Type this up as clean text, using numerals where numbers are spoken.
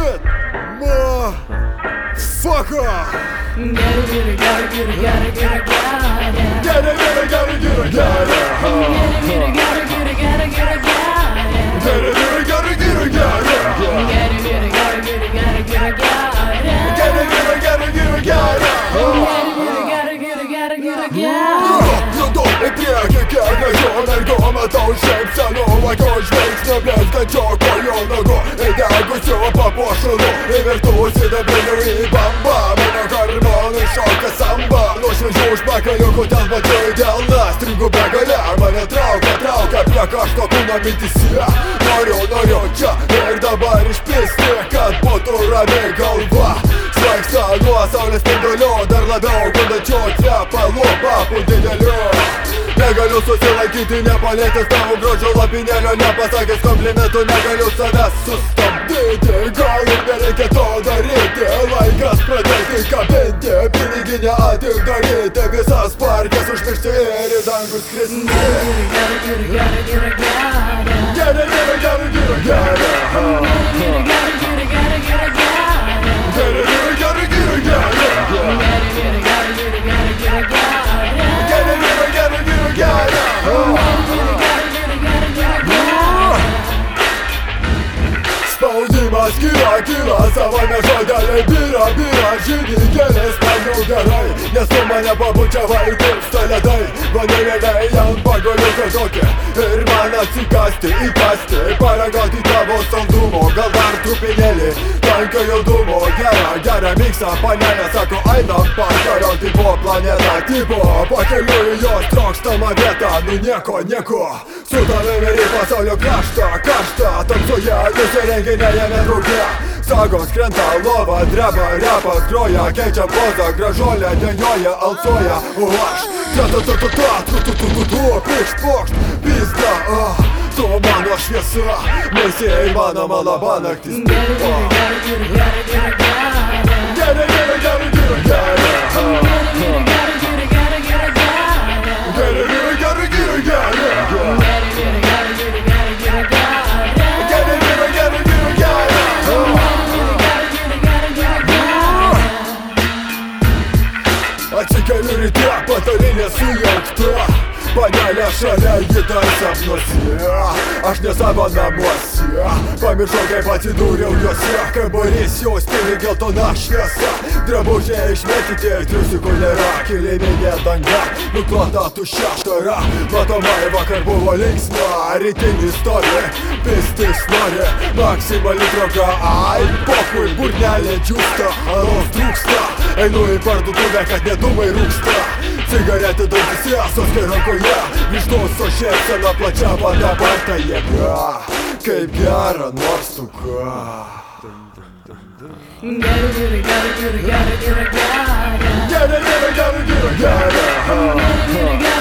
shit, motherfucker. Judu į priekį, kiek gražiau mergo matau šiaip senų žvilgsnio blizgančio kojonago įdegusių papuošalų įvirtų sidabrinių į bambą. Mano hormonai šoka samba, nuo šviežių užpakaliukų ten pačioj delna stringu begalę, mane traukia prie kažko kūno mintise. Noriu čia ir dabar išpisti, kad būtų rami galva. Svaigsta nuo saulės spindulių, dar labiau gundančio trepalų papų didelių. Negaliu susilaikyti, nepalėtęs tavo grožio lapinėlio, nepasakęs komplimentų, negaliu savęs sustabdyti. Gal ir nereikia to daryti, laikas pradėti kabinti, piniginę atidaryti, visas parkės užmiršti ir į dangų skristi. Spaudimas kyla, savame žodeliai byra, žydį keliais man jau gerai, nes tu mane pabučiavai, tirpsta ledai, vanilėliai ant pagaliuko tokia, ir man atsikasti, įkasti, paragauti tavo saldumo, gal dar trupinėlį, tankio judumo, gerą miksą, panelė sako, einam pakariauti po planetą, tipo, pakeliu į jos trokštamą vietą, nu nieko, su tavimi į pasaulio kraštą, tamsoje nusirenginėjame drauge. Sagos krenta, lova dreba, repas groja, keičia pozą, gražuolė dėnioja, alsuoja, o aš pikšt, pokšt, pizda, tu mano šviesa, neįmanoma labanaktis. Atsikeliu ryte, patalinė sujaukta, panelė šalia ji dar sapnuose, aš ne savo namuose, pamiršau kaip atsidūriau juose, kambarys jau spindi geltona šviesa, drabužiai išmėtyti, triusikų nėra, kiliminė danga, nuklota tuščia štara, matomai vakar buvo linksma, rytinį istorija, pistis nori, maksimali droga, ai, pokui, burnelė džiūsta, alaus trūksta, einu į parduotuvę, kad nedumai rūksta, cigaretė dantyse, soskė rankoje, vištos su šėpsena plačia vada parta jėga, kaip gera nors tu ką. Get it.